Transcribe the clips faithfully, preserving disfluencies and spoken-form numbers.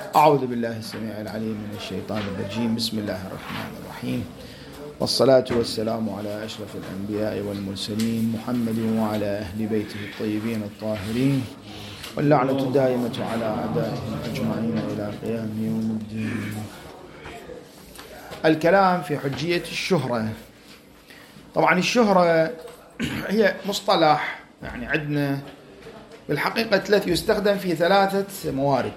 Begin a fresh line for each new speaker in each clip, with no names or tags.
أعوذ بالله السميع العليم من الشيطان الرجيم. بسم الله الرحمن الرحيم، والصلاة والسلام على أشرف الأنبياء والمرسلين محمد وعلى أهل بيته الطيبين الطاهرين، واللعنة الدائمة على أعدائهم أجمعين إلى قيام يوم الدين. الكلام في حجية الشهرة. طبعا الشهرة هي مصطلح يعني عندنا بالحقيقة الذي يستخدم في ثلاثة موارد.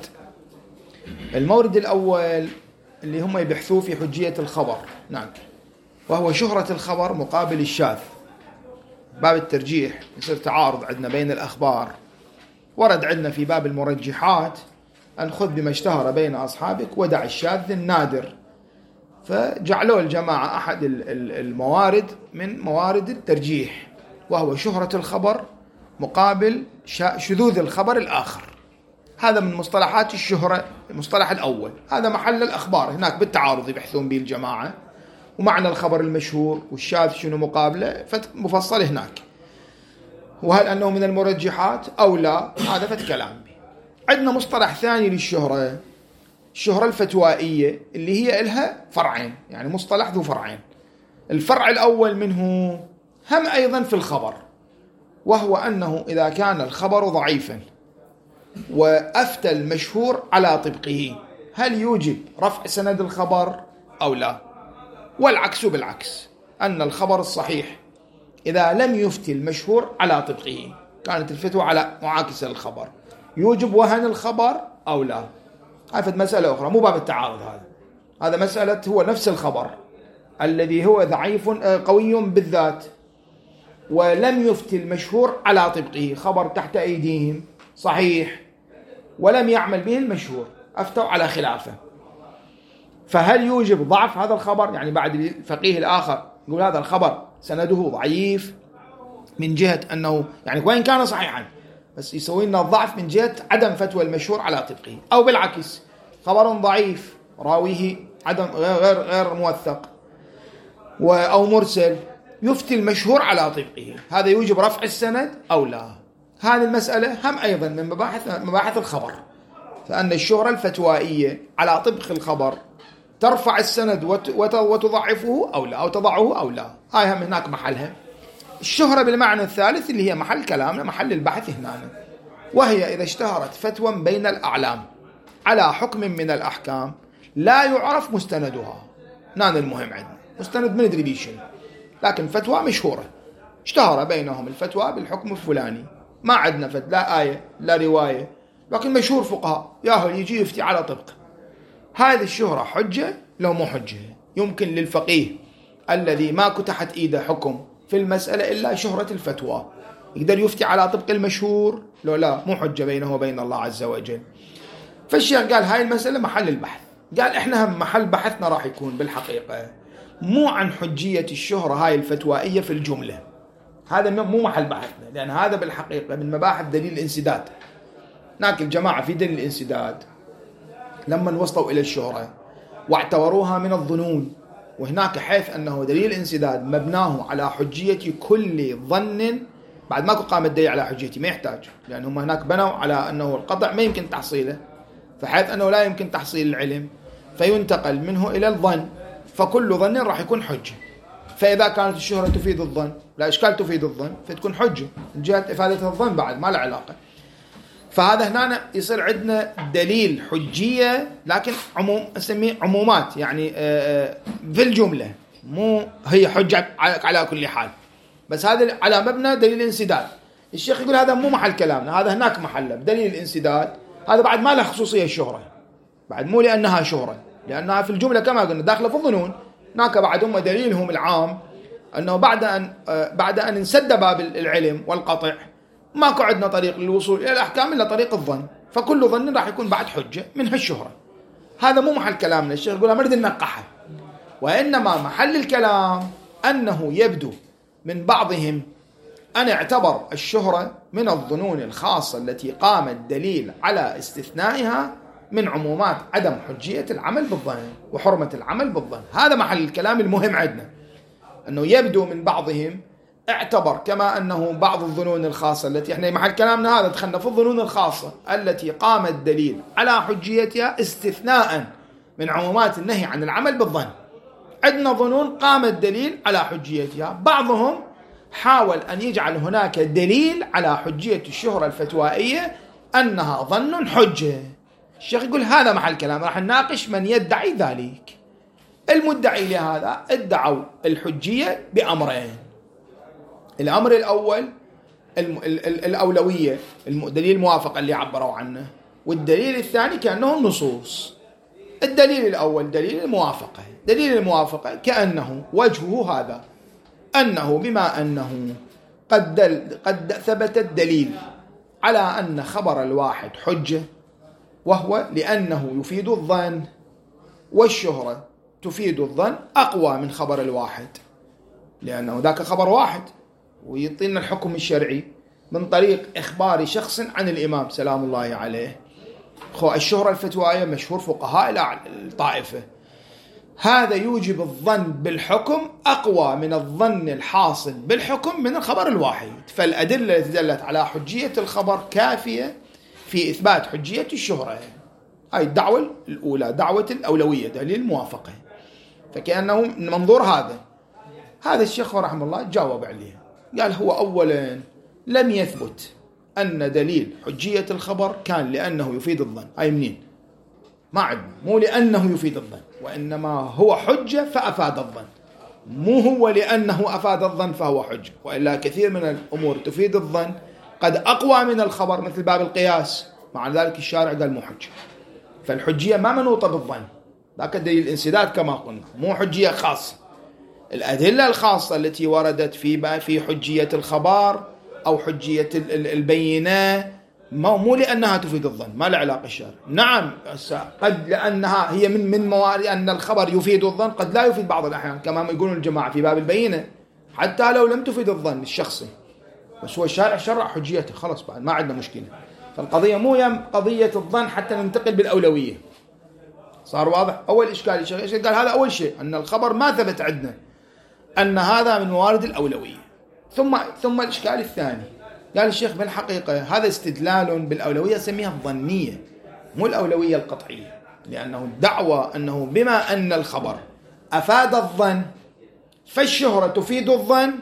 المورد الأول اللي هم يبحثوا في حجية الخبر، نعم، وهو شهرة الخبر مقابل الشاذ. باب الترجيح يصير تعارض عندنا بين الأخبار. ورد عندنا في باب المرجحات أن خذ بما اشتهر بين أصحابك ودع الشاذ النادر، فجعلوا الجماعة أحد الموارد من موارد الترجيح، وهو شهرة الخبر مقابل شذوذ الخبر الآخر. هذا من مصطلحات الشهرة. المصطلح الأول هذا محل الأخبار، هناك بالتعارض يبحثون به الجماعة، ومعنى الخبر المشهور والشاذ شنو مقابله فمفصل هناك، وهل أنه من المرجحات أو لا، هذا فت كلام به. عندنا مصطلح ثاني للشهرة، الشهرة الفتوائية اللي هي إلها فرعين، يعني مصطلح ذو فرعين. الفرع الأول منه هم أيضا في الخبر، وهو أنه إذا كان الخبر ضعيفا وأفتى المشهور على طبقه، هل يوجب رفع سند الخبر أو لا؟ والعكس بالعكس، أن الخبر الصحيح إذا لم يفتي المشهور على طبقه، كانت الفتوى على معاكسة الخبر، يوجب وهن الخبر أو لا؟ هذه مسألة أخرى، مو باب التعارض هذا. هذا مسألة هو نفس الخبر الذي هو ضعيف قوي بالذات ولم يفتي المشهور على طبقه، خبر تحت أيديهم صحيح ولم يعمل به المشهور، أفتوا على خلافه، فهل يوجب ضعف هذا الخبر؟ يعني بعد الفقيه الآخر يقول هذا الخبر سنده ضعيف من جهة أنه يعني وين كان صحيحا، بس يسوي لنا الضعف من جهة عدم فتوى المشهور على طبقه، أو بالعكس خبر ضعيف راويه عدم غير غير موثق أو مرسل يفتي المشهور على طبقه، هذا يوجب رفع السند أو لا؟ هذه المسألة هم أيضا من مباحث مباحث الخبر، فأن الشهرة الفتوائية على طبق الخبر ترفع السند وتضعفه أو لا، أو تضعه أو لا، هاي هم هناك محلها. الشهرة بالمعنى الثالث اللي هي محل كلامنا، محل البحث هنا، وهي إذا اشتهرت فتوى بين الأعلام على حكم من الأحكام لا يعرف مستندها. نان المهم عندنا مستند من ندري بيه شيء، لكن فتوى مشهورة اشتهر بينهم الفتوى بالحكم الفلاني، ما عندنا فت لا آية لا رواية، لكن مشهور فقهاء ياهل يجي يفتي على طبق. هذه الشهرة حجة لو مو حجة؟ يمكن للفقيه الذي ما تحت إيده حكم في المسألة إلا شهرة الفتوى يقدر يفتي على طبق المشهور، لو لا مو حجة بينه وبين الله عز وجل. فالشيخ قال هاي المسألة محل البحث. قال إحنا هم محل بحثنا راح يكون بالحقيقة مو عن حجية الشهرة هاي الفتوائية في الجملة، هذا مو محل بحثنا، لأن هذا بالحقيقة من مباحث دليل الانسداد. هناك الجماعة في دليل الانسداد لما وصلوا إلى الشهرة واعتبروها من الظنون، وهناك حيث أنه دليل الانسداد مبناه على حجية كل ظن، بعد ما قام الدليل على حجيته ما يحتاج، لأن هم هناك بنوا على أنه القطع ما يمكن تحصيله، فحيث أنه لا يمكن تحصيل العلم فينتقل منه إلى الظن، فكل ظن راح يكون حجة. فإذا كانت الشهرة تفيد الظن، لا إشكال تفيد الظن، فتكون حجة من جهة إفادة الظن بعد ما له علاقة. فهذا هنا يصير عندنا دليل حجية، لكن عموم نسميه عمومات، يعني في الجملة مو هي حجة على كل حال، بس هذا على مبنى دليل الانسداد. الشيخ يقول هذا مو محل كلامنا، هذا هناك محله بدليل الانسداد، هذا بعد ما له خصوصية الشهرة، بعد مو لأنها شهرة، لأنها في الجملة كما قلنا داخلة في الظنون. هناك بعد هم دليلهم العام أنه بعد أن بعد أن انسد باب العلم والقطع ما قعدنا طريق للوصول إلى الأحكام إلا طريق الظن، فكل ظن راح يكون بعد حجة منها الشهرة. هذا مو محل كلامنا، الشيخ يقول ما نريد ننقحه، وإنما محل الكلام أنه يبدو من بعضهم أن اعتبر الشهرة من الظنون الخاصة التي قام الدليل على استثنائها من عمومات عدم حجية العمل بالظن وحرمة العمل بالظن. هذا محل الكلام المهم عندنا، أنه يبدو من بعضهم اعتبر كما أنه بعض الظنون الخاصة التي احنا محل كلامنا هذا دخلنا في الظنون الخاصة التي قام الدليل على حجيتها استثناء من عمومات النهي عن العمل بالظن. عندنا ظنون قام الدليل على حجيتها، بعضهم حاول أن يجعل هناك دليل على حجية الشهرة الفتوائية أنها ظن حجة. الشيخ يقول هذا محل كلام، راح نناقش من يدعي ذلك. المدعي لهذا ادعوا الحجية بأمرين. الأمر الأول الأولوية، الدليل الموافقة اللي عبروا عنه، والدليل الثاني كأنه النصوص. الدليل الأول دليل الموافقة. دليل الموافقة كأنه وجهه هذا، أنه بما أنه قد, دل قد ثبت الدليل على أن خبر الواحد حجة، وهو لأنه يفيد الظن، والشهرة تفيد الظن أقوى من خبر الواحد، لأنه ذاك خبر واحد ويعطينا الحكم الشرعي من طريق إخبار شخص عن الإمام سلام الله عليه. الشهرة الفتوائية مشهور فقهاء الطائفة، هذا يوجب الظن بالحكم أقوى من الظن الحاصل بالحكم من الخبر الواحد. فالأدلة التي دلت على حجية الخبر كافية في إثبات حجية الشهرة. هاي الدعوة الأولى، دعوة الأولوية، دليل الموافقة. فكأنه منظور هذا هذا الشيخ رحمه الله جاوب عليه، قال هو أولا لم يثبت أن دليل حجية الخبر كان لأنه يفيد الظن. هاي منين؟ ما عندنا، مو لأنه يفيد الظن، وإنما هو حجة فأفاد الظن، مو هو لأنه أفاد الظن فهو حجة. وإلا كثير من الأمور تفيد الظن قد أقوى من الخبر، مثل باب القياس، مع ذلك الشارع قال مو حجة. فالحجية ما منوطة بالظن، ذاك دليل الانسداد كما قلنا، مو حجية خاصة. الأدلة الخاصة التي وردت في في حجية الخبر أو حجية البينة مو لأنها تفيد الظن، ما له علاقة الشارع. نعم قد لأنها هي من من موارد أن الخبر يفيد الظن، قد لا يفيد بعض الأحيان كما يقولون الجماعة في باب البينة، حتى لو لم تفيد الظن الشخصي، بس هو الشارع شرع حجيته خلاص، بعد ما عندنا مشكلة. فالقضية مو يم قضية الظن حتى ننتقل بالأولوية. صار واضح؟ أول إشكال الشيخ قال هذا أول شيء، أن الخبر ما ثبت عندنا أن هذا من موارد الأولوية. ثم ثم الإشكال الثاني، قال الشيخ بالحقيقة هذا استدلال بالأولوية سميها الظنية، مو الأولوية القطعية، لأنه الدعوة أنه بما أن الخبر أفاد الظن فالشهرة تفيد الظن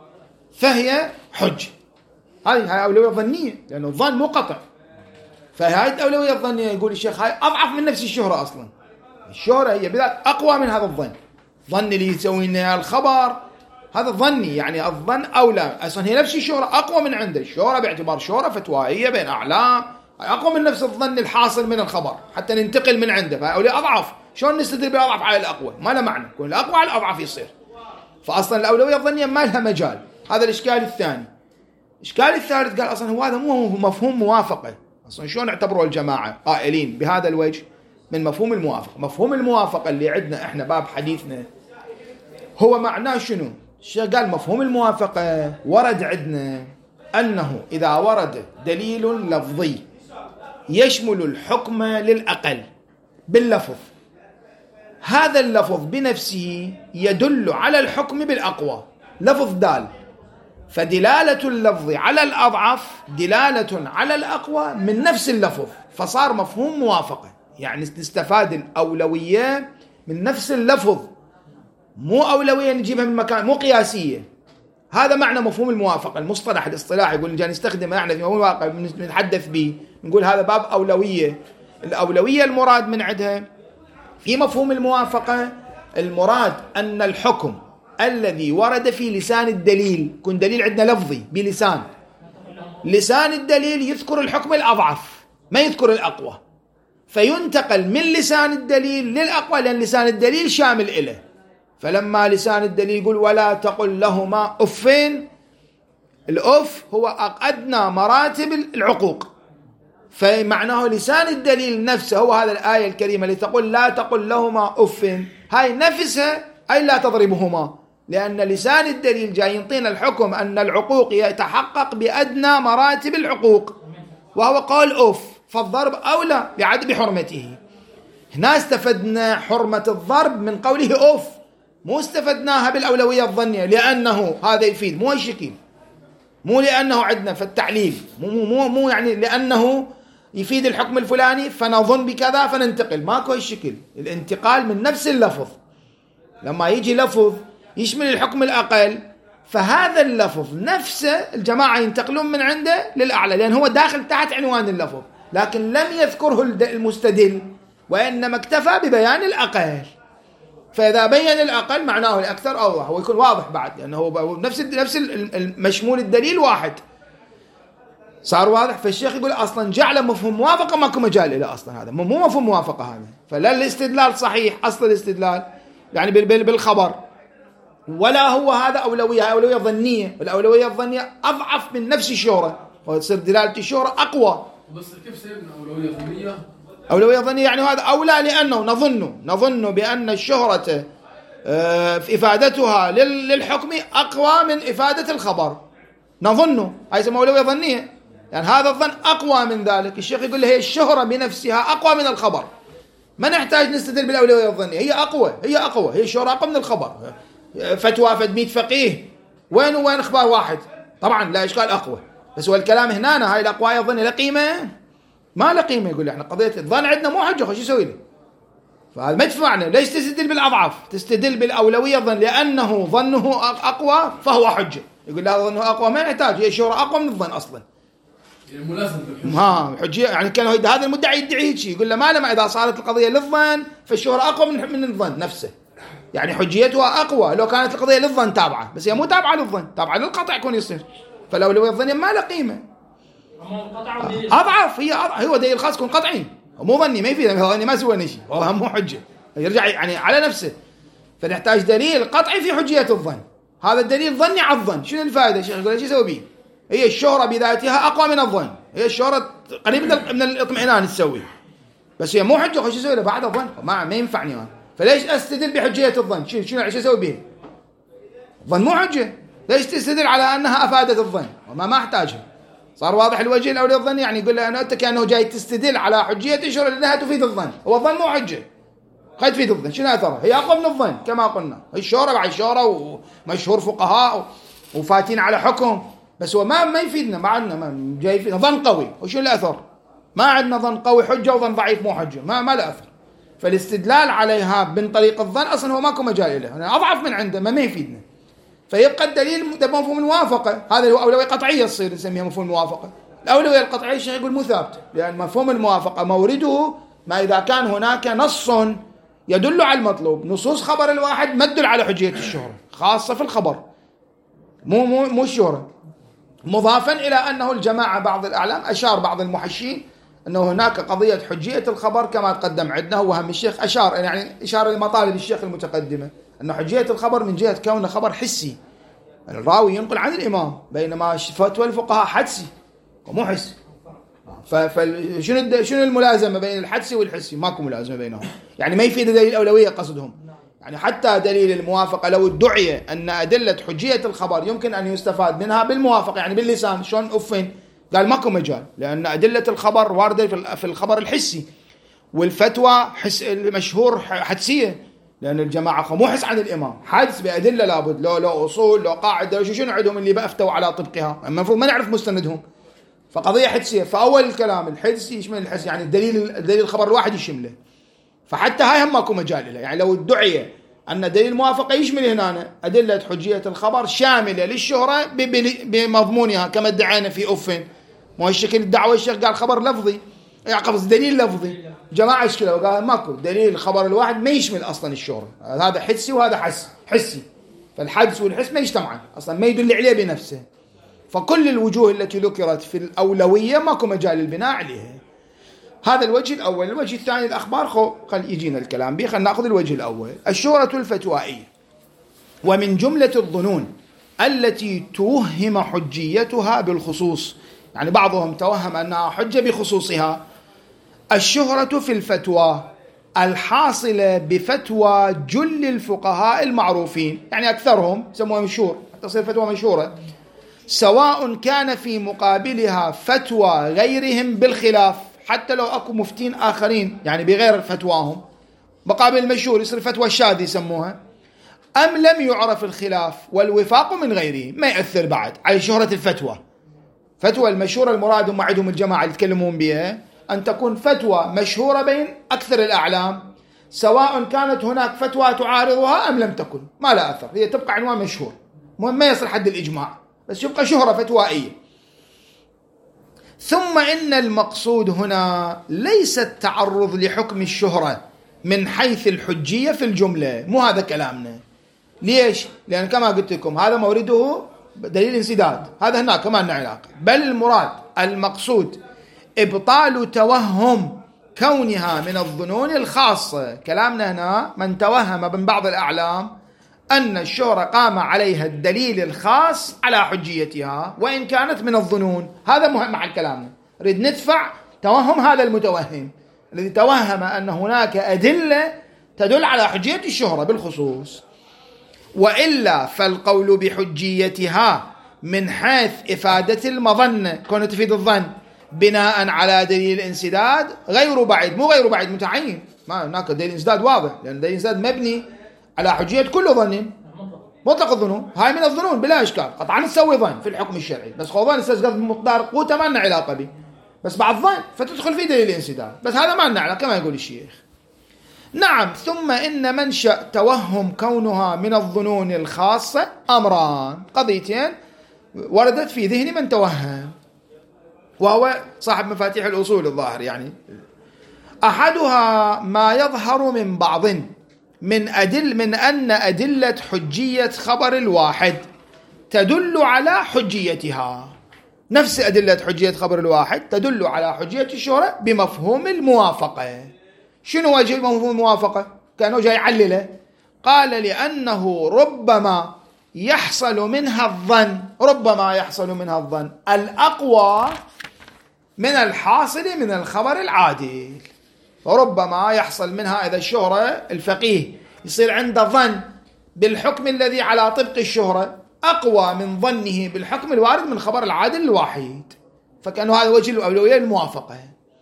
فهي حجة. هذه هاي أولوية ظنية، لأنه الظن مو قطع. فهذه الأولوية الظنية يقول الشيخ هاي أضعف من نفس الشهرة أصلا. الشهرة هي بذات أقوى من هذا الظن. ظن اللي يسوي لنا الخبر هذا ظني، يعني الظن أولى، أصلا هي نفس الشهرة أقوى من عنده. الشهرة باعتبار شهرة فتوائية بين أعلام أقوى من نفس الظن الحاصل من الخبر حتى ننتقل من عنده، فأولي أضعف. شلون نستدل بالأضعف على الأقوى؟ ما له معنى، كل الأقوى على الأضعف يصير. فأصلا الأولوية الظنية ما لها مجال. هذا الإشكال الثاني. الإشكال الثالث قال أصلا هو هذا مو مفهوم موافقة. أصلا شلون اعتبروا الجماعة قائلين بهذا الوجه من مفهوم الموافقة؟ مفهوم الموافقة اللي عندنا إحنا باب حديثنا هو معناه شنو؟ الشيخ قال مفهوم الموافقة ورد عندنا أنه إذا ورد دليل لفظي يشمل الحكم للأقل باللفظ، هذا اللفظ بنفسه يدل على الحكم بالأقوى، لفظ دال، فدلالة اللفظ على الأضعف دلالة على الأقوى من نفس اللفظ، فصار مفهوم موافقة. يعني نستفاد الأولوية من نفس اللفظ، مو أولوية نجيبها من مكان، مو قياسية. هذا معنى مفهوم الموافقة. المصطلح الاصطلاحي يقول نجي نستخدم احنا في مفهوم الواقع نتحدث به، نقول هذا باب أولوية. الأولوية المراد من عندها في مفهوم الموافقة، المراد أن الحكم الذي ورد في لسان الدليل، كن دليل عندنا لفظي بلسان، لسان الدليل يذكر الحكم الأضعف ما يذكر الأقوى، فينتقل من لسان الدليل للأقوى، لأن لسان الدليل شامل إله. فلما لسان الدليل يقول ولا تقل لهما أفين، الأف هو أدنى مراتب العقوق، فمعناه لسان الدليل نفسه هو هذا الآية الكريمة اللي تقول لا تقل لهما أفين، هاي نفسها أي لا تضربهما، لأن لسان الدليل جاي ينطينا الحكم أن العقوق يتحقق بأدنى مراتب العقوق وهو قول أف، فالضرب أولى بعد بحرمته. هنا استفدنا حرمة الضرب من قوله أف، مو استفدناها بالأولوية الظنية لأنه هذا يفيد، مو الشكل، مو لأنه عندنا في التعليل، مو مو مو يعني لأنه يفيد الحكم الفلاني فنظن بكذا فننتقل، ماكو الشكل. الانتقال من نفس اللفظ، لما يجي لفظ يشمل الحكم الأقل فهذا اللفظ نفسه الجماعة ينتقلون من عنده للأعلى، لأن هو داخل تحت عنوان اللفظ، لكن لم يذكره المستدل وإنما اكتفى ببيان الأقل. فإذا بين الأقل معناه الأكثر أوضح ويكون واضح بعد، لأنه نفس نفس المشمول الدليل واحد، صار واضح. فالشيخ يقول أصلا جعل مفهوم موافقة ماكو مجال إلى أصلا هذا، مو مفهوم موافقة هذا، فلا الاستدلال صحيح أصل الاستدلال يعني بالخبر، ولا هو هذا أولوية، أولوية ظنية، والأولوية الظنية أضعف من نفس الشهرة، وتصير دلالة الشهرة أقوى.
بس كيف سيبنا أولوية ظنية؟
أولوية ظنية يعني هذا أولى، لأنه نظن نظن بأن الشهرة في إفادتها للحكم أقوى من إفادة الخبر، نظنه، هاي يسمى أولوية ظنية، يعني هذا الظن أقوى من ذلك. الشيخ يقول هي الشهرة بنفسها أقوى من الخبر، ما نحتاج نستدل بالأولوية الظنية، هي أقوى، هي أقوى، هي الشهرة أقوى من الخبر. فتوى فد مية فقيه وين وين اخبار واحد، طبعا لا اشكال اقوى، بس هو الكلام هنا هاي الاقوى الظن لا قيمه، ما له قيمه. يقول احنا قضيه الظن عندنا مو حجه، شو يسوي له؟ فهذا ما يدفعنا. ليش تستدل بالاضعاف؟ تستدل بالاولويه الظن، لانه ظنه اقوى فهو حجه. يقول لا ظنه اقوى ما يحتاج، هي الشهره اقوى من الظن اصلا،
يعني ملازم بالحجه.
ها حجيه، يعني كان هذا المدعي يدعي هيك، يقول له ما لما اذا صارت القضيه للظن فالشهره اقوى من من الظن نفسه، يعني حجيتها أقوى لو كانت القضية للظن تابعة، بس هي مو تابعة للظن، تابعة للقطع يكون يصير، فالأولوية الظنية ما له قيمة، أضعف، هي أضعف، هو دليل خاص يكون قطعي مو ظني، ما يفيد ظني ما سوى شيء، هو مو حجة، يرجع يعني على نفسه. فنحتاج دليل قطعي في حجية الظن، هذا الدليل ظني على الظن، شنو الفائدة؟ الشيخ يقول ايش يسوي به؟ هي الشهرة بذاتها أقوى من الظن، هي الشهرة قريبة من الاطمئنان تسوي، بس هي مو حجة، خش يسوي له بعد الظن، ما ما ينفعني أنا. فليش استدل بحجية الظن؟ شنو شنو ايش اسوي به؟ الظن مو حجة، ليش تستدل على انها افادت الظن؟ وما ما احتاجها. صار واضح الوجه الاولي الظن، يعني يقول له انا انت كانه جاي تستدل على حجية الشهرة لانها تفيد الظن، هو الظن مو حجة، قد تفيد الظن، شنو اثرها؟ هي اقوى من الظن كما قلنا، الشهرة بعد الشهرة ومشهور فقهاء وفاتين على حكم، بس هو ما ما يفيدنا، ما عندنا ما جاي يفيدنا ظن قوي، وشو الاثر؟ ما عندنا ظن قوي حجة وظن ضعيف مو حجة، ما ما له اثر. فالاستدلال عليها من طريق الظن أصلا هو ماكو مجال له، يعني أضعف من عنده ما, ما يفيدنا. فيبقى الدليل مفهوم الموافقة، هذا هو أولوية قطعية تصير نسميها مفهوم الموافقة. الأولوية القطعية الشيخ يقول مو ثابت، لأن مفهوم الموافقة مورده ما إذا كان هناك نص يدل على المطلوب، نصوص خبر الواحد ما تدل على حجية الشهرة، خاصة في الخبر مو مو مو الشهرة. مضافا إلى أنه الجماعة بعض الأعلام أشار بعض المحشين أنه هناك قضية حجية الخبر كما تقدم عندنا، وهم الشيخ أشار يعني إشارة لمطالب الشيخ المتقدمة أن حجية الخبر من جهة كونه خبر حسي، الراوي ينقل عن الإمام، بينما فتوى الفقهاء حدسي ومو حسي. فشنو شنو الملازمة بين الحدسي والحسي؟ ماكو ملازمة بينهم، يعني ما يفيد دليل الأولوية قصدهم، يعني حتى دليل الموافقة لو ادعي أن أدلة حجية الخبر يمكن أن يستفاد منها بالموافقة، يعني باللسان، شلون أفن؟ قال ماكو مجال، لأن أدلة الخبر واردة في الخبر الحسي، والفتوى حس المشهور حدسية، لأن الجماعة مو حس عن الإمام، حدس بأدلة لابد، لو لو أصول لو قاعدة شو شنو عندهم اللي بأفتوا على طبقها، المفروض ما نعرف مستندهم، فقضية حدسية. فأول الكلام الحدس يشمل الحس، يعني الدليل الدليل الخبر الواحد يشمله، فحتى هاي هم ماكو مجال له، يعني لو ادعي أن دليل الموافقة يشمل هنا أدلة حجية الخبر شاملة للشهرة بمضمونها كما ادعينا في أفن، مو الشكل الدعوة الشيخ قال خبر لفظي، يعني قصد دليل لفظي، جماعة اشكلوا وقال ماكو دليل الخبر الواحد ما يشمل أصلا الشهرة، هذا حسي وهذا حس حسي، فالحدس والحس ما يجتمعان أصلا، ما يدل عليه بنفسه. فكل الوجوه التي ذكرت في الأولوية ماكو مجال البناء عليها. هذا الوجه الأول. الوجه الثاني الأخبار، خو خل يجينا الكلام به، خلنا نأخذ الوجه الأول. الشهرة الفتوائية، ومن جملة الظنون التي توهم حجيتها بالخصوص، يعني بعضهم توهم أنها حجة بخصوصها، الشهرة في الفتوى الحاصلة بفتوى جل الفقهاء المعروفين، يعني أكثرهم سموها مشهور، تصير فتوى مشهورة، سواء كان في مقابلها فتوى غيرهم بالخلاف، حتى لو أكو مفتين آخرين يعني بغير فتواهم، مقابل المشهور يصير فتوى الشاذ يسموها، أم لم يعرف الخلاف والوفاق من غيره. ما يأثر بعد على شهرة الفتوى. فتوى المشهورة المراد هم عندهم الجماعة اللي يتكلمون بها أن تكون فتوى مشهورة بين أكثر الأعلام، سواء كانت هناك فتوى تعارضها أم لم تكن، ما لا أثر، هي تبقى عنوان مشهور، ما يصل حد الإجماع، بس يبقى شهرة فتوائية. ثم إن المقصود هنا ليس التعرض لحكم الشهرة من حيث الحجية في الجملة، مو هذا كلامنا. ليش؟ لأن كما قلت لكم هذا مورده دليل انسداد، هذا هناك ما لنا علاقة، بل المراد المقصود إبطال توهم كونها من الظنون الخاصة. كلامنا هنا من توهم من بعض الأعلام أن الشهرة قام عليها الدليل الخاص على حجيتها وإن كانت من الظنون، هذا مهم مع كلامنا. نريد ندفع توهم هذا المتوهم الذي توهم أن هناك أدلة تدل على حجية الشهرة بالخصوص. وإلا فالقول بحجيتها من حيث إفادة المظنة، كونه تفيد الظن بناء على دليل الانسداد، غير بعيد، مو غير بعيد، متعين. ما هناك دليل الانسداد واضح، لأن دليل الانسداد مبني على حجية كل ظن، مطلق الظنون، هاي من الظنون بلا إشكال، قطعا تسوي ظن في الحكم الشرعي، بس خو ظن استسقط بمقدار قوته ما لنا علاقة به، بس بعد ظن فتدخل في دليل الانسداد، بس هذا ما لنا علاقة كما يقول الشيخ. نعم. ثم إن منشأ توهم كونها من الظنون الخاصة أمران، قضيتين وردت في ذهن من توهم، وهو صاحب مفاتيح الأصول الظاهر يعني. أحدها ما يظهر من بعض من أدل من أن أدلة حجية خبر الواحد تدل على حجيتها، نفس أدلة حجية خبر الواحد تدل على حجية الشهرة بمفهوم الموافقة. شنو وجه مفهوم الموافقة؟ كانوا جاي يعلله، قال لأنه ربما يحصل منها الظن، ربما يحصل منها الظن الأقوى من الحاصل من الخبر العادل، وربما يحصل منها إذا الشهرة الفقيه يصير عنده ظن بالحكم الذي على طبق الشهرة أقوى من ظنه بالحكم الوارد من خبر العادل الواحد، فكأنه هذا وجه الأولوية الموافقة.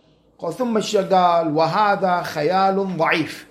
ثم الشقال وهذا خيال ضعيف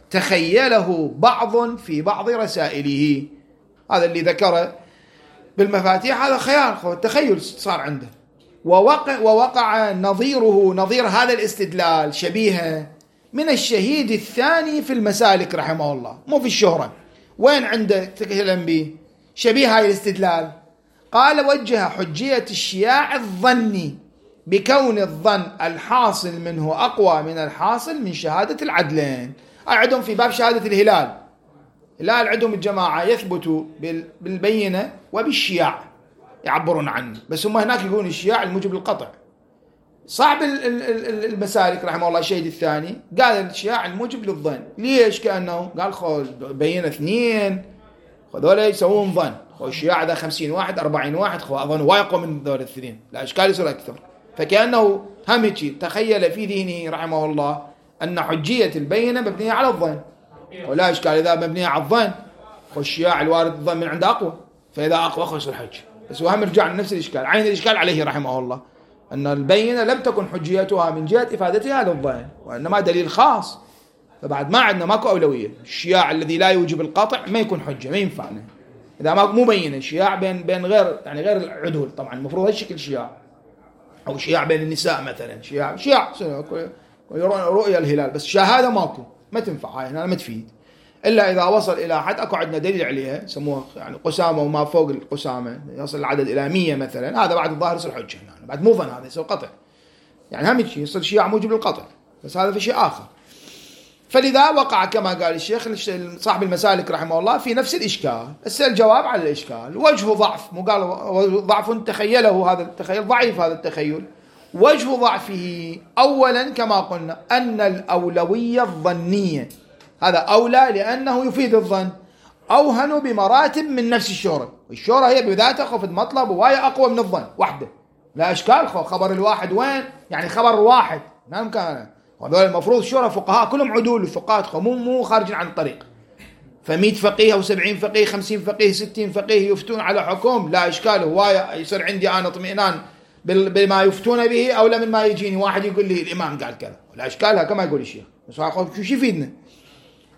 تخيله بعض في بعض رسائله، هذا اللي ذكره بالمفاتيح هذا خيال، تخيل صار عنده. ووقع, ووقع نظيره نظير هذا الاستدلال شبيهه من الشهيد الثاني في المسالك رحمه الله، مو في الشهرة، وين عنده تكلم به شبيه هاي الاستدلال؟ قال وجه حجية الشياع الظني بكون الظن الحاصل منه أقوى من الحاصل من شهادة العدلين. عندهم في باب شهادة الهلال، الهلال عندهم الجماعة يثبتوا بالبينة وبالشياع يعبرون عنه، بس هم هناك يقولون الشياع الموجب للقطع. صاحب المسالك رحمه الله الشهيد الثاني قال الشياع الموجب للظن. ليش؟ كأنه قال خو بينة اثنين خذولا يسوون ظن، خو الشياع ذا خمسين واحد أربعين واحد، خو أظن واقع من ذول الاثنين، لا إشكال يصير أكثر. فكأنه همجي تخيل في ذهنه رحمه الله أن حجية البينة مبنية على الظن، ولا إشكال إذا مبنية على الظن خو الشياع الوارد الظن من عنده أقوى، فإذا أقوى خو يصير حج. بس وهم رجع لنفس الإشكال، عين الإشكال عليه رحمه الله أن البينة لم تكن حجيتها من جهة إفادتها للظن، وإنما دليل خاص، فبعد ما عندنا ماكو أولوية. الشياع الذي لا يوجب القطع ما يكون حجة، ما ينفعنا إذا ما مو بينة. الشياع بين بين غير يعني غير العدول طبعا المفروض هالشكل شياع، أو شياع بين النساء مثلا، شياع شياع رؤيا الهلال، بس شهادة ماكو، ما تنفع هاي هنا، ما تفيد إلا إذا وصل إلى حد أكو عندنا دليل عليها يسموها يعني قسامة وما فوق القسامة، يصل العدد إلى مية مثلا، هذا بعد الظاهر يصير حجة هنا، بعد مو ظن، هذا يصير قطع، يعني هم شيء يصير شياع موجب للقطع، بس هذا في شيء آخر. فلذا وقع كما قال الشيخ صاحب المسالك رحمه الله في نفس الإشكال. السؤال الجواب على الإشكال. وجه ضعف، مو قال ضعف تخيله، هذا التخيل ضعيف، هذا التخيل وجه ضعفه أولا كما قلنا أن الأولوية الظنية، هذا أولى لأنه يفيد الظن، أوهن بمراتب من نفس الشهرة، والشهرة هي بذاتها خفض مطلب وهي أقوى من الظن وحده، لا إشكال. خبر الواحد وين؟ يعني خبر واحد ما يمكن، وهذول المفروض الشهرة فقهاء كلهم عدول الفقهاء، مو مو خارجين عن الطريق، فمئة فقيه أو سبعين فقيه خمسين فقيه ستين فقيه يفتون على حكم، لا إشكال. هو يصير عندي أنا اطمئنان بما يفتون به أو لا من ما يجيني واحد يقول لي الإمام قال كذا، لا إشكالها كما يقول الشيخ، بس شو يفيدنا؟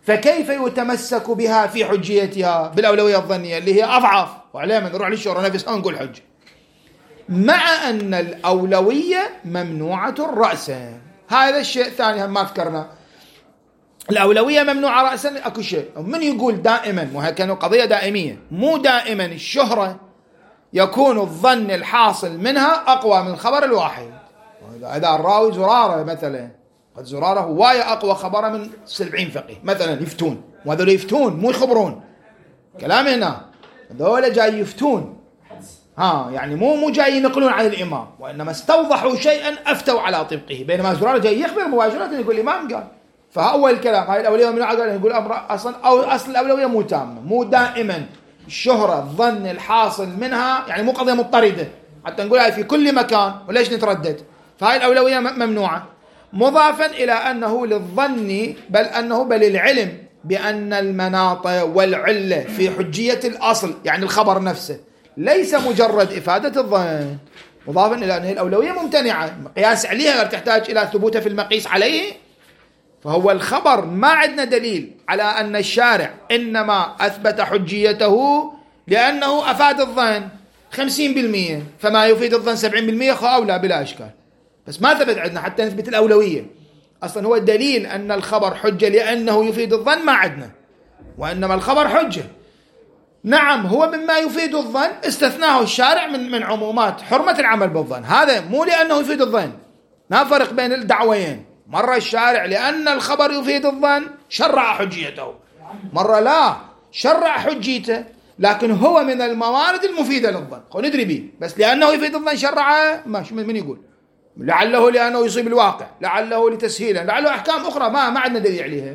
فكيف يتمسك بها في حجيتها بالأولوية الظنية اللي هي أضعف؟ وعلينا نروح للشهرة نفسها ونقول حج، مع أن الأولوية ممنوعة رأسا. هذا الشيء الثاني هم ما ذكرنا، الأولوية ممنوعة رأسا أكو شيء. من يقول دائما، وهي كانت قضية دائمية، مو دائما الشهرة يكون الظن الحاصل منها أقوى من الخبر الواحد. إذا الراوي زرارة مثلا، قد زرارة هواية أقوى خبره من سبعين فقيه مثلا يفتون، وهذول يفتون مو يخبرون، كلام هنا هذول جاي يفتون، ها يعني مو مو جاي ينقلون عن الإمام، وإنما استوضحوا شيئا أفتوا على طبقه، بينما زرارة جاي يخبر مباشرة يقول الإمام قال. فأول الكلام هاي الأولوية من قال يقول أمر أصلا أو أصل الأولوية مو تامة، مو دائما الشهرة الظن الحاصل منها، يعني مو قضية مضطردة حتى نقولها في كل مكان وليش نتردد. فهاي الأولوية ممنوعة، مضافا إلى أنه للظن بل أنه بل العلم بأن المناط والعلة في حجية الأصل يعني الخبر نفسه ليس مجرد إفادة الظن، مضافا إلى أنه الأولوية ممتنعة، قياس عليها تحتاج إلى ثبوت في المقيس عليه. فهو الخبر ما عندنا دليل على أن الشارع إنما أثبت حجيته لأنه أفاد الظن خمسين بالمئة، فما يفيد الظن سبعين بالمئة أولى بلا إشكال، بس ما ثبت عندنا حتى نثبت الأولوية. أصلا هو الدليل أن الخبر حجة لأنه يفيد الظن ما عندنا، وإنما الخبر حجة. نعم هو مما يفيد الظن استثناه الشارع من من عمومات حرمة العمل بالظن، هذا مو لأنه يفيد الظن، ما فرق بين الدعوين. مرة الشارع لأن الخبر يفيد الظن شرع حجيته، مرة لا شرع حجيته لكن هو من الموارد المفيدة للظن، خو ندري به، بس لأنه يفيد الظن شرعه ماشي. من يقول لعله لأنه يصيب الواقع، لعله لتسهيلا، لعله أحكام أخرى ما ما عندنا دليل عليها.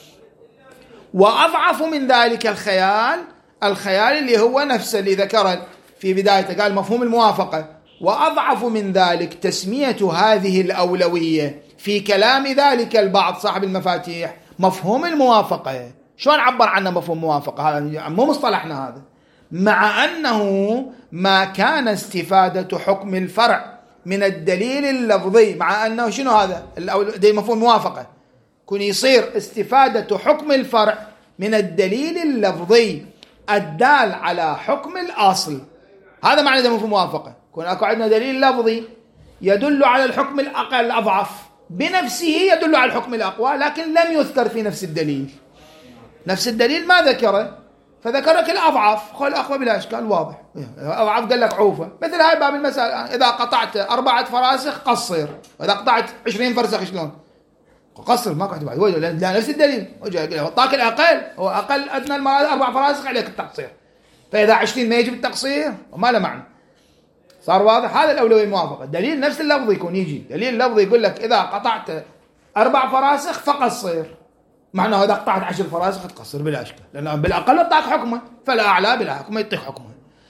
وأضعف من ذلك الخيال، الخيال اللي هو نفسه اللي ذكر في بدايته قال مفهوم الموافقة، وأضعف من ذلك تسمية هذه الأولوية في كلام ذلك البعض صاحب المفاتيح مفهوم الموافقة. شلون عبر عنه مفهوم الموافقة؟ هذا مو مصطلحنا هذا، مع أنه ما كان استفادة حكم الفرع من الدليل اللفظي، مع أنه شنو هذا دي مفهوم موافقة، كون يصير استفادة حكم الفرع من الدليل اللفظي الدال على حكم الأصل، هذا معنى ده مفهوم موافقة. كون أكو عندنا دليل لفظي يدل على الحكم الأقل الأضعف بنفسه يدل على الحكم الأقوى، لكن لم يذكر في نفس الدليل، نفس الدليل ما ذكره، فذكرك الأضعف، خل الأقوى بلا إشكال واضح. أضعف قال لك عوفة، مثل هاي باب المسألة، إذا قطعت أربعة فراسخ قصر، وإذا قطعت عشرين فرسخ شلون؟ قصر، ما قطعت بعد، لا نفس الدليل، وطاك الأقل هو أقل أدنى المراد أربع فراسخ عليك التقصير، فإذا عشرين ما يجب التقصير وما له معنى. صار واضح؟ هذا الأولوية الموافقة، الدليل نفس اللفظ يكون يجي دليل اللفظ يقول لك إذا قطعت أربع فراسخ فقصر، معناه إذا قطعت عشر فراسخ تقصر بلا إشكال، لأنه بالأقل اطاق حكمه، فلا أعلى بلا حكمه يطيق حكمه.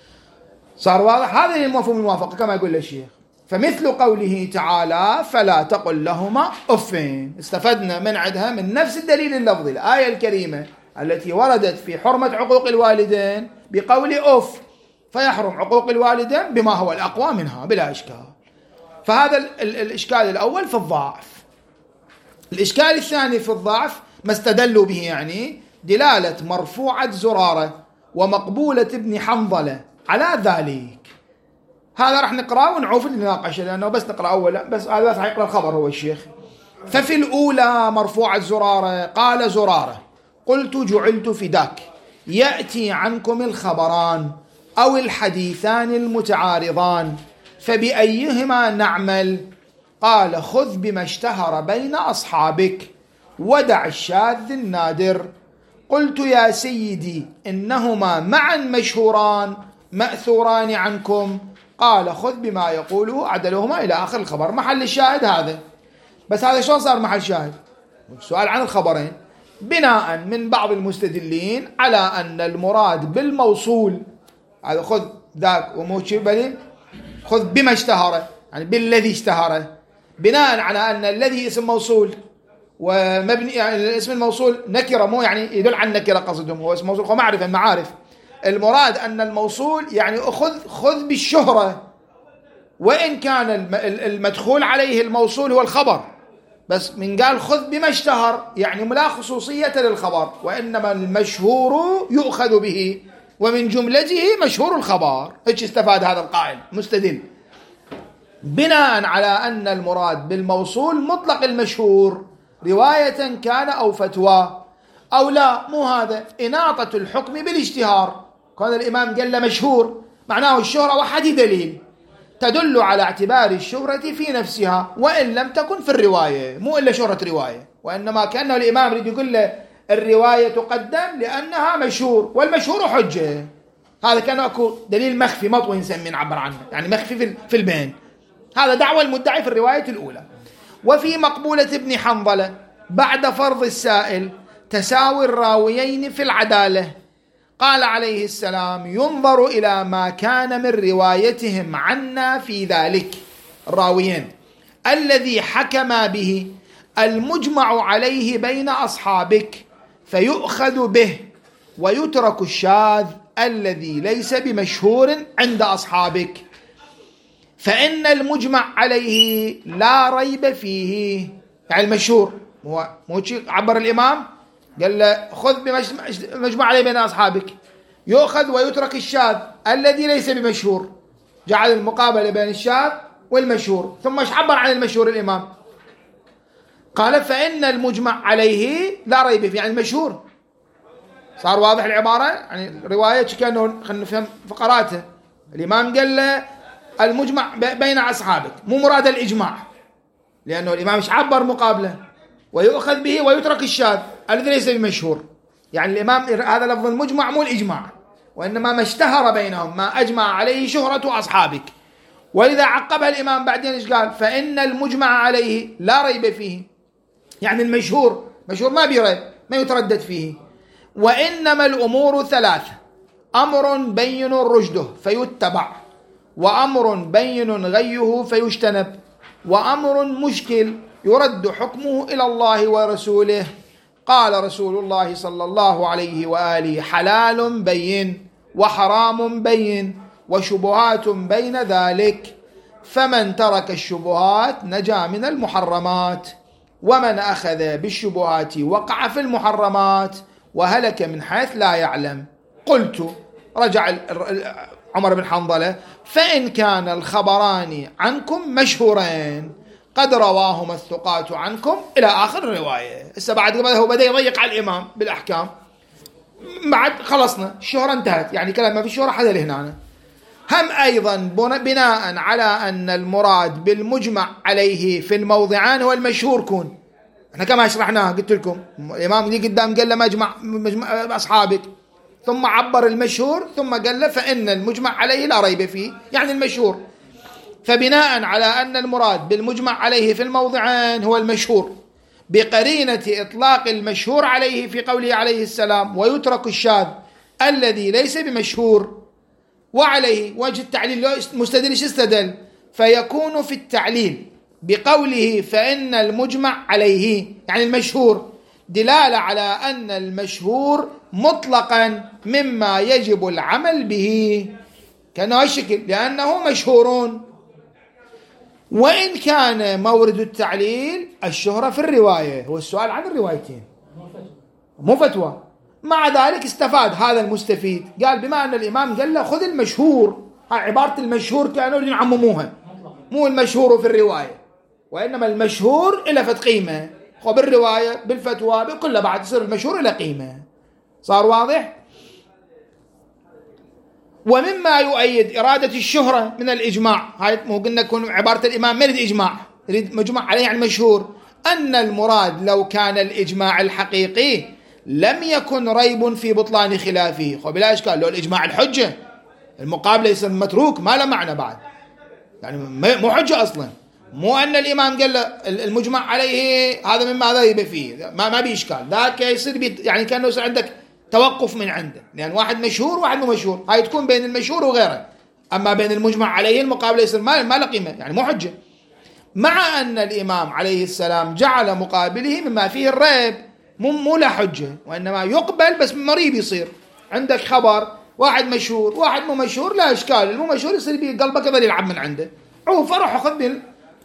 صار واضح؟ هذا المفهوم الموافقة كما يقول الشيخ. فمثل قوله تعالى فلا تقل لهما أفين، استفدنا من عندها من نفس الدليل اللفظي الآية الكريمة التي وردت في حرمة عقوق الوالدين بقول أف، فيحرم عقوق الوالدين بما هو الأقوى منها بلا إشكال. فهذا الإشكال الأول في الضعف. الإشكال الثاني في الضعف ما استدلوا به، يعني دلالة مرفوعة زرارة ومقبولة ابن حنظلة على ذلك. هذا راح نقرأ ونعوف النقاش لأنه بس نقرأ أولا، بس هذا بس حيقرأ الخبر هو الشيخ. ففي الأولى مرفوعة زرارة قال زرارة قلت جعلت فداك يأتي عنكم الخبران أو الحديثان المتعارضان فبأيهما نعمل؟ قال خذ بما اشتهر بين أصحابك ودع الشاذ النادر. قلت يا سيدي إنهما معا مشهوران مأثوران عنكم. قال خذ بما يقوله عدلهما إلى آخر الخبر. محل الشاهد هذا، بس هذا شلون صار محل شاهد؟ سؤال عن الخبرين بناء من بعض المستدلين على أن المراد بالموصول هذا خذ ذاك وموشي بلي خذ بما اشتهر، يعني بالذي اشتهر، بناء على أن الذي اسم موصول ومبني، يعني اسم الموصول نكرة مو يعني يدل عن نكرة، قصدهم هو اسم موصول هو معرفة المعارف، المراد أن الموصول يعني خذ خذ بالشهرة، وإن كان المدخول عليه الموصول هو الخبر، بس من قال خذ بما اشتهر يعني لا خصوصية للخبر، وإنما المشهور يؤخذ به ومن جملته مشهور الخبر. ايش استفاد هذا القائل مستدل؟ بناء على أن المراد بالموصول مطلق المشهور رواية كان أو فتوى أو لا، مو هذا إناطة الحكم بالاشتهار. كان الإمام قال مشهور معناه الشهرة وحد دليل تدل على اعتبار الشهرة في نفسها وإن لم تكن في الرواية، مو إلا شهرة رواية، وإنما كأنه الإمام يريد يقول له الرواية تقدم لأنها مشهور والمشهور حجة. هذا كان أكو دليل مخفي مطوي نسميه نعبر عنه، يعني مخفي في البين. هذا دعوى المدعي في الرواية الأولى. وفي مقبولة ابن حنظلة بعد فرض السائل تساوي الراويين في العدالة، قال عليه السلام ينظر إلى ما كان من روايتهم عنا في ذلك الراويين الذي حكم به المجمع عليه بين أصحابك فيؤخذ به، ويترك الشاذ الذي ليس بمشهور عند أصحابك، فإن المجمع عليه لا ريب فيه. يعني المشهور مو مو عبر الإمام قال له خذ بمجمع عليه بين أصحابك، يؤخذ ويترك الشاذ الذي ليس بمشهور، جعل المقابلة بين الشاذ والمشهور. ثم ايش عبر عن المشهور الإمام؟ قال فإن المجمع عليه لا ريب فيه، يعني المشهور. صار واضح العبارة؟ يعني رواية كأنه خلينا نفهم فقراته. الإمام قال له المجمع بين أصحابك، مو مراد الإجماع، لأنه الإمام مش عبر مقابلة، ويؤخذ به ويترك الشاذ الذي ليس بمشهور. يعني الإمام هذا لفظ المجمع مو الإجماع، وإنما ما اشتهر بينهم، ما أجمع عليه شهرة أصحابك. ولذا عقبها الإمام بعدين إيش قال؟ فإن المجمع عليه لا ريب فيه، يعني المشهور مشهور ما بيريب ما يتردد فيه. وإنما الأمور ثلاثة: أمر بين رشده فيتبع، وأمر بين غيه فيجتنب، وأمر مشكل يرد حكمه إلى الله ورسوله. قال رسول الله صلى الله عليه وآله حلال بين وحرام بين وشبهات بين ذلك، فمن ترك الشبهات نجا من المحرمات، ومن أخذ بالشبهات وقع في المحرمات وهلك من حيث لا يعلم. قلت، رجع عمر بن حنظلة: فإن كان الخبران عنكم مشهورين قد رواهما الثقات عنكم، إلى آخر الرواية. هسه بعد هو بدأ يضيق على الإمام بالأحكام، بعد خلصنا الشهرة انتهت، يعني كلام ما في شهرة حدا لهنا. هم أيضا بناء على أن المراد بالمجمع عليه في الموضعان هو المشهور كون. احنا كما شرحناها قلت لكم الإمام اللي قدام قال له مجمع, مجمع أصحابك، ثم عبر المشهور، ثم قال له فإن المجمع عليه لا ريب فيه، يعني المشهور. فبناء على أن المراد بالمجمع عليه في الموضعين هو المشهور، بقرينة إطلاق المشهور عليه في قوله عليه السلام ويترك الشاذ الذي ليس بمشهور، وعليه وجه التعليل مستدل استدل، فيكون في التعليل بقوله فإن المجمع عليه يعني المشهور دلالة على أن المشهور مطلقا مما يجب العمل به، كأنه الشكل لأنه مشهورون. وإن كان مورد التعليل الشهرة في الرواية، هو السؤال عن الروايتين مو فتوى. مع ذلك استفاد هذا المستفيد، قال بما أن الإمام قال له خذ المشهور، عبارة المشهور كانوا يعمموها، مو المشهور في الرواية، وإنما المشهور إلى فت قيمة، وبالرواية بالفتوى بكل بعد يصير المشهور إلى قيمة. صار واضح؟ ومما يؤيد إرادة الشهرة من الإجماع، هاي مو قلنا يكون عبارة الإمام ما يريد إجماع، يريد مجمع عليه يعني مشهور، أن المراد لو كان الإجماع الحقيقي لم يكن ريب في بطلان خلافه. وبلا إشكال لو الإجماع الحجة المقابلة يصير متروك ما له معنى بعد، يعني مو حجة أصلا. مو أن الإمام قال له المجمع عليه هذا مما ريب فيه، ما ما بإشكال، ذاك يصير يعني كأنه يصير عندك توقف من عنده، لأن واحد مشهور واحد مو مشهور، هاي تكون بين المشهور وغيره. أما بين المجمع عليه المقابلة يصير ما ما له قيمة، يعني مو حجة. مع أن الإمام عليه السلام جعل مقابله مما فيه الريب، مو مو له حجة، وإنما يقبل بس مريب يصير. عندك خبر واحد مشهور واحد مو مشهور، لا إشكال، المو مشهور يصير بقلبك يظل يلعب من عنده، عوف روح خذ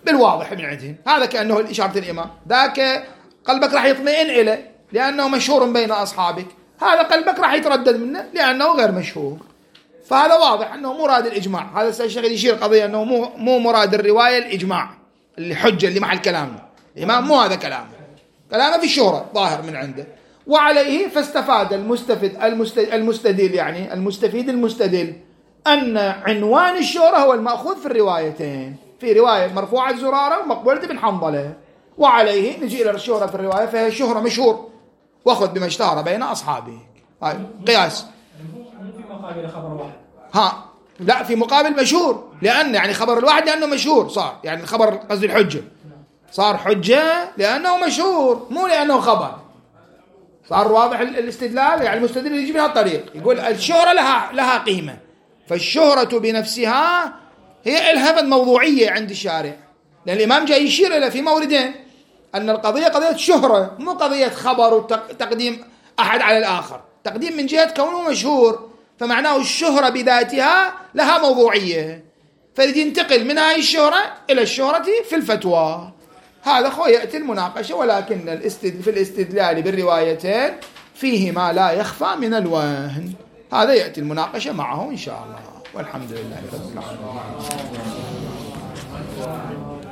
بالواضح من عندهم. هذا كأنه الإشارة الإمام. ذاك قلبك راح يطمئن إليه لأنه مشهور بين أصحابك، هذا قلبك راح يتردد منه لأنه غير مشهور. فهذا واضح أنه مراد الإجماع. هذا الشيخ يشير قضية أنه مو مو مراد الرواية الإجماع اللي حجة اللي محل كلامنا. الإمام مو هذا كلامه، كلامه في الشهرة ظاهر من عنده. وعليه فاستفاد المستفيد المستدل يعني المستفيد المستدل أن عنوان الشهرة هو المأخوذ في الروايتين، في رواية مرفوعة زرارة ومقبولة بن حنظلة. وعليه نجي إلى الشهرة في الرواية، فهي شهرة مشهور وخذ بما اشتهر بين أصحابه. هاي قياس.
في مقابل خبر واحد.
ها لا، في مقابل مشهور، لأن يعني خبر الواحد لأنه مشهور صار، يعني الخبر قصدي الحجة صار حجة لأنه مشهور مو لأنه خبر. صار واضح الاستدلال. يعني المستدل يجي من هالطريق يقول الشهرة لها لها قيمة، فالشهرة بنفسها هي إلها موضوعية عند الشارع، لأن الإمام جاي يشير إلى في موردين أن القضية قضية شهرة مو قضية خبر وتقديم أحد على الآخر. تقديم من جهة كونه مشهور، فمعناه الشهرة بذاتها لها موضوعية، فيجي ينتقل من هاي الشهرة إلى الشهرة في الفتوى. هذا خو يأتي المناقشة، ولكن الاستدل في الاستدلال بالروايتين فيه ما لا يخفى من الوهن. هذا يأتي المناقشة معه إن شاء الله، والحمد لله رب العالمين.